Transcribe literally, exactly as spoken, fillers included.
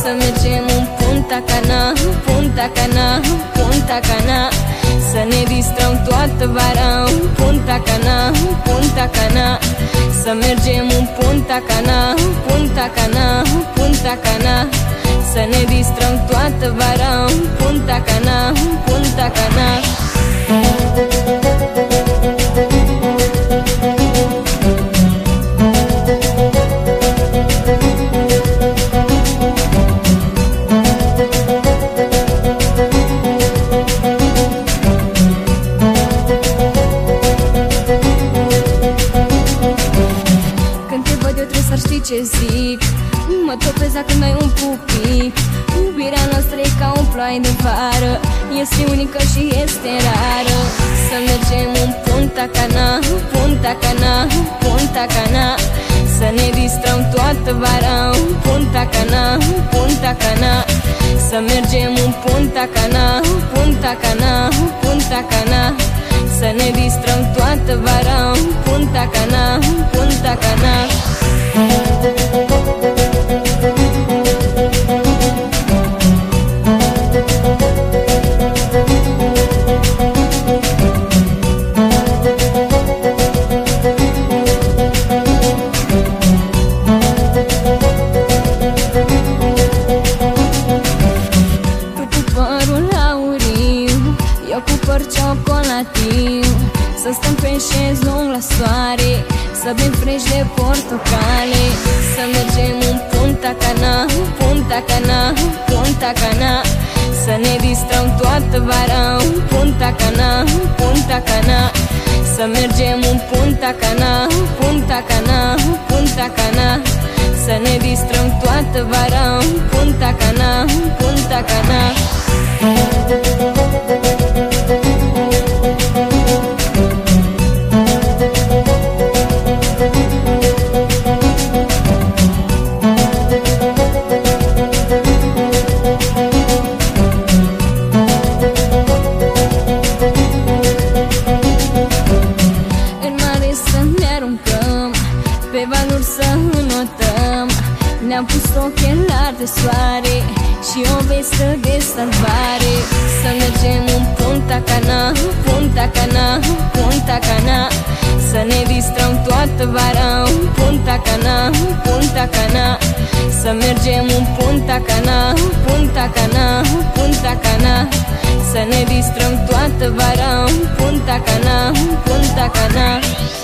Să mergem în Punta Cana, Punta Cana, Punta Cana, să ne distrăm toată vara în Punta Cana, Punta Cana. Să mergem în Punta Cana, Punta Cana, Punta Cana, să ne distrăm toată vara în Punta Cana, Punta Cana. Să știi ce zic, mă topesc dacă mai un pupic. Iubirea noastră e ca un ploaie de vară, este unică și este rară. Să mergem în Punta Cana, Punta Cana, Punta Cana, să ne distrăm toată vara în Punta Cana, Punta Cana. Să mergem în Punta Cana, Punta Cana, Punta Cana, să ne distrăm toată vara în Punta Cana, Punta Cana. Eu cu păr ciocolatiu, să stăm pe șezlong la soare, să bem fresh de portocale. Să mergem în Punta Cana, Punta Cana, Punta Cana, să ne distrăm toată vara în Punta Cana, Punta Cana. Să mergem în Punta Cana, Punta Cana, Punta Cana, să ne distrăm toată vara în Punta Cana, Punta Cana. Pe valuri să înotăm, ne-am pus ochelari de soare și o vestă de salvare. Să mergem în Punta Cana, Punta Cana, Punta Cana, să ne distrăm toată vara în Punta Cana, Punta Cana. Să mergem în Punta Cana, Punta Cana, Punta Cana, să ne distrăm toată vara în Punta Cana, Punta Cana.